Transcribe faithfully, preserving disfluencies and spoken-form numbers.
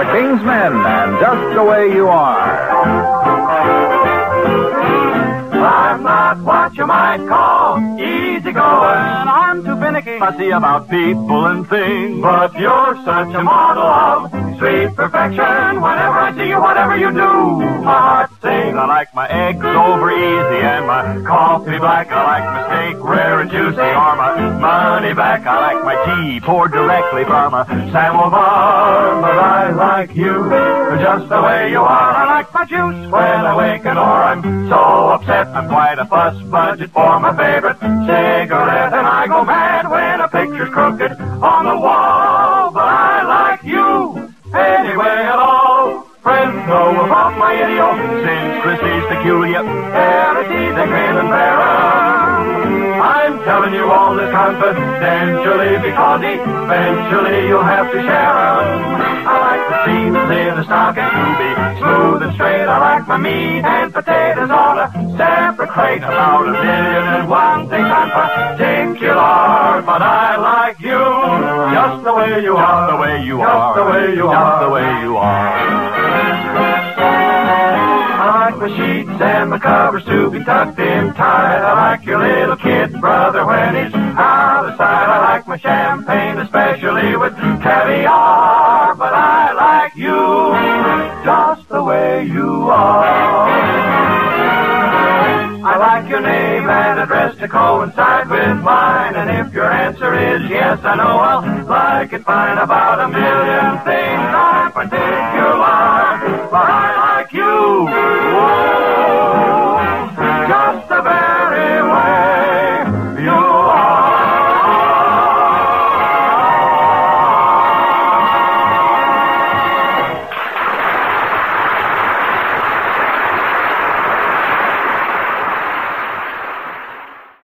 the King's Men and Just the Way You Are. I'm not what you might call easygoing. I'm too finicky, fussy about people and things. But you're such a model of sweet perfection. Whenever I see you, whatever you do, my heart sings. I like my eggs over easy and my coffee black. I like my steak rare and juicy, or my money back. I like my tea poured directly from a samovar. But I like you just the way you are. I like my juice when I waken, or I'm so upset. I'm quite a fuss budget for my favorite cigarette, and I go mad when a picture's crooked on the wall. But I like you anyway at all. Friends know about my idiom since Christie's peculiarity, they grin and bear 'em. I'm telling you all this confidentially because eventually you'll have to share 'em. I like the seams in a stocking to be smooth and straight. I like my meat and potatoes on a separate crate. About a million and one things I'm particular, but I like you just the way you are. Just the way you just are. The way you just are. the way you are. I like my sheets and my covers to be tucked in tight. I like your little kid brother when he's out of sight. I like my champagne, especially with caviar. But I like you just the way you are. I like your name and address to coincide with mine. And if your answer is yes, I know I'll like it fine. About a million things I'm particular, but I like you. Whoa, just the very way